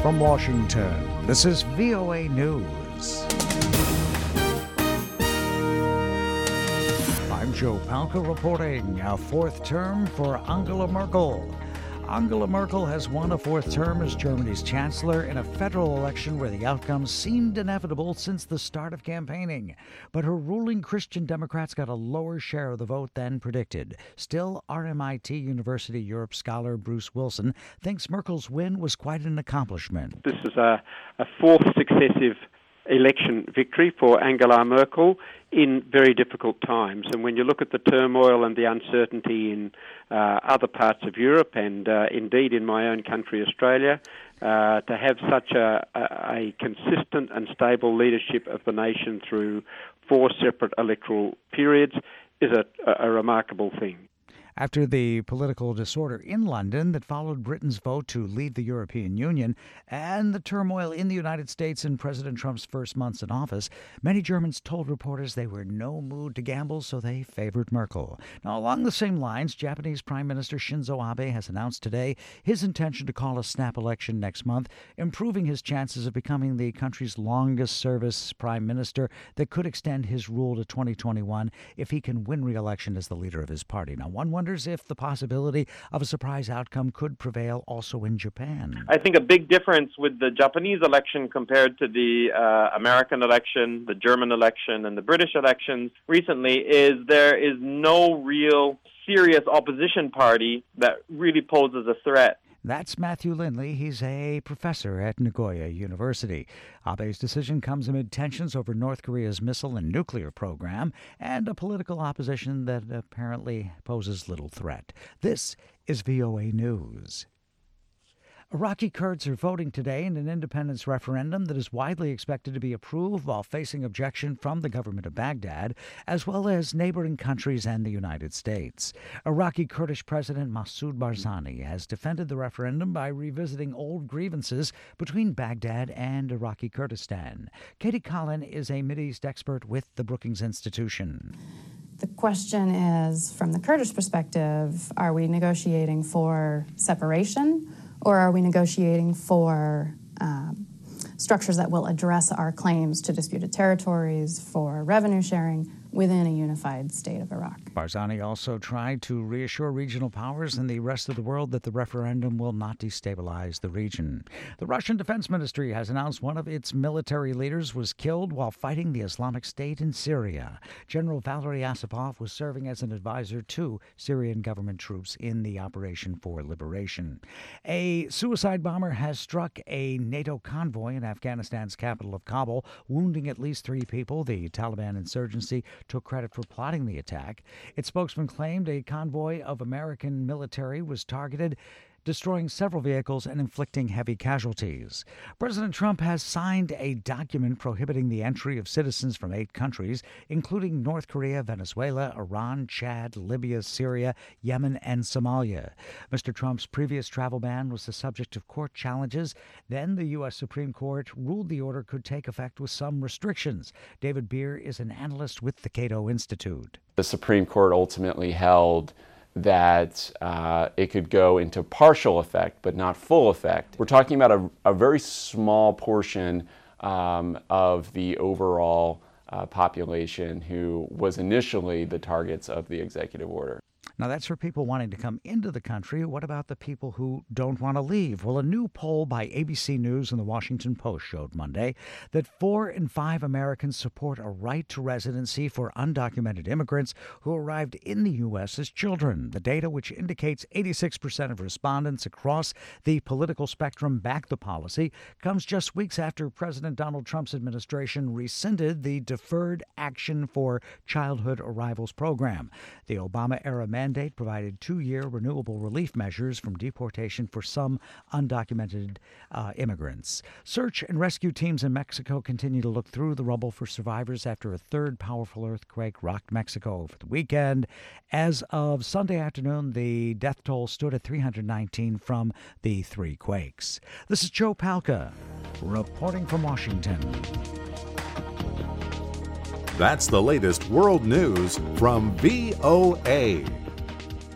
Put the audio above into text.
From Washington, this is VOA News. I'm Joe Palca reporting a fourth term for Angela Merkel. Angela Merkel has won a fourth term as Germany's chancellor in a federal election where the outcome seemed inevitable since the start of campaigning. But her ruling Christian Democrats got a lower share of the vote than predicted. Still, RMIT University Europe scholar Bruce Wilson thinks Merkel's win was quite an accomplishment. This is a fourth successive election victory for Angela Merkel in very difficult times. And when you look at the turmoil and the uncertainty in other parts of Europe and indeed in my own country, Australia, to have such a consistent and stable leadership of the nation through four separate electoral periods is a remarkable thing. After the political disorder in London that followed Britain's vote to leave the European Union and the turmoil in the United States in President Trump's first months in office, many Germans told reporters they were in no mood to gamble, so they favored Merkel. Now, along the same lines, Japanese Prime Minister Shinzo Abe has announced today his intention to call a snap election next month, improving his chances of becoming the country's longest-service prime minister that could extend his rule to 2021 if he can win re-election as the leader of his party. Now, one wonders if the possibility of a surprise outcome could prevail also in Japan. I think a big difference with the Japanese election compared to the American election, the German election, and the British elections recently is there is no real serious opposition party that really poses a threat. That's Matthew Lindley. He's a professor at Nagoya University. Abe's decision comes amid tensions over North Korea's missile and nuclear program and a political opposition that apparently poses little threat. This is VOA News. Iraqi Kurds are voting today in an independence referendum that is widely expected to be approved while facing objection from the government of Baghdad, as well as neighboring countries and the United States. Iraqi Kurdish President Masoud Barzani has defended the referendum by revisiting old grievances between Baghdad and Iraqi Kurdistan. Katie Collin is a Mideast expert with the Brookings Institution. The question is, from the Kurdish perspective, are we negotiating for separation? Or are we negotiating for structures that will address our claims to disputed territories, for revenue sharing within a unified state of Iraq? Barzani also tried to reassure regional powers and the rest of the world that the referendum will not destabilize the region. The Russian Defense Ministry has announced one of its military leaders was killed while fighting the Islamic State in Syria. General Valery Osipov was serving as an advisor to Syrian government troops in the Operation for Liberation. A suicide bomber has struck a NATO convoy in Afghanistan's capital of Kabul, wounding at least 3 people. The Taliban insurgency took credit for plotting the attack. Its spokesman claimed a convoy of American military was targeted, destroying several vehicles and inflicting heavy casualties. President Trump has signed a document prohibiting the entry of citizens from 8 countries, including North Korea, Venezuela, Iran, Chad, Libya, Syria, Yemen, and Somalia. Mr. Trump's previous travel ban was the subject of court challenges. Then the U.S. Supreme Court ruled the order could take effect with some restrictions. David Beer is an analyst with the Cato Institute. The Supreme Court ultimately held that it could go into partial effect, but not full effect. We're talking about a very small portion of the overall population who was initially the targets of the executive order. Now, that's for people wanting to come into the country. What about the people who don't want to leave? Well, a new poll by ABC News and the Washington Post showed Monday that 4 in 5 Americans support a right to residency for undocumented immigrants who arrived in the U.S. as children. The data, which indicates 86% of respondents across the political spectrum back the policy, comes just weeks after President Donald Trump's administration rescinded the Deferred Action for Childhood Arrivals program. The Obama-era mandate provided 2-year renewable relief measures from deportation for some undocumented immigrants. Search and rescue teams in Mexico continue to look through the rubble for survivors after a third powerful earthquake rocked Mexico over the weekend. As of Sunday afternoon, the death toll stood at 319 from the 3 quakes. This is Joe Palca, reporting from Washington. That's the latest world news from VOA.